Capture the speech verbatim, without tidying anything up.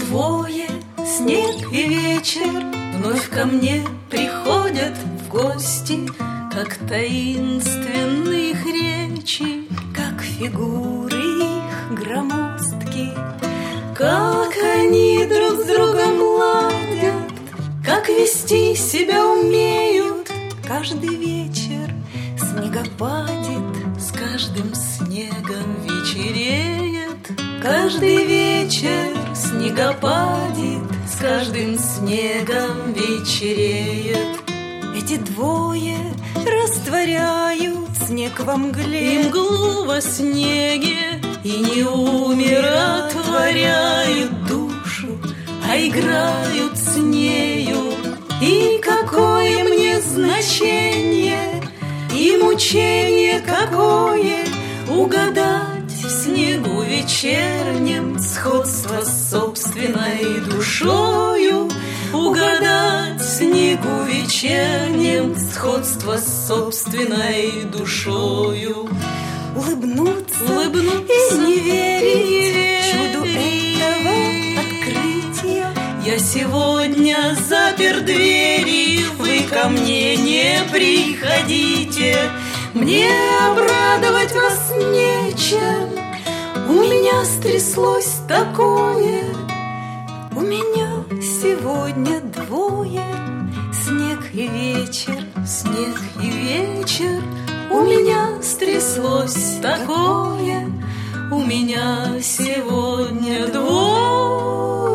двое, снег и вечер, вновь ко мне приходят в гости, как таинственных речи, как фигуры их громоздки, как они друг с другом ладят, как вести себя умеют. Каждый вечер снегопадет, с каждым снегом вечереет. Каждый вечер снегопадет, с каждым снегом вечереет. Эти двое растворяют снег во мгле, и мглу во снеге, и не умиротворяют душу, а играют с нею. И какое мне значение, и мучение какое угадать в снегу вечернем сходство с собственной душою, угадать в снегу вечернем сходство с собственной душою. Улыбнуться, улыбнуться и не верить, не верить чуду этого открытия. Я сегодня запер двери, вы ко мне не приходите. Мне обрадовать вас нечем, у меня стряслось такое. У меня сегодня двое, снег и вечер, снег и вечер. У меня стряслось такое, у меня сегодня двое.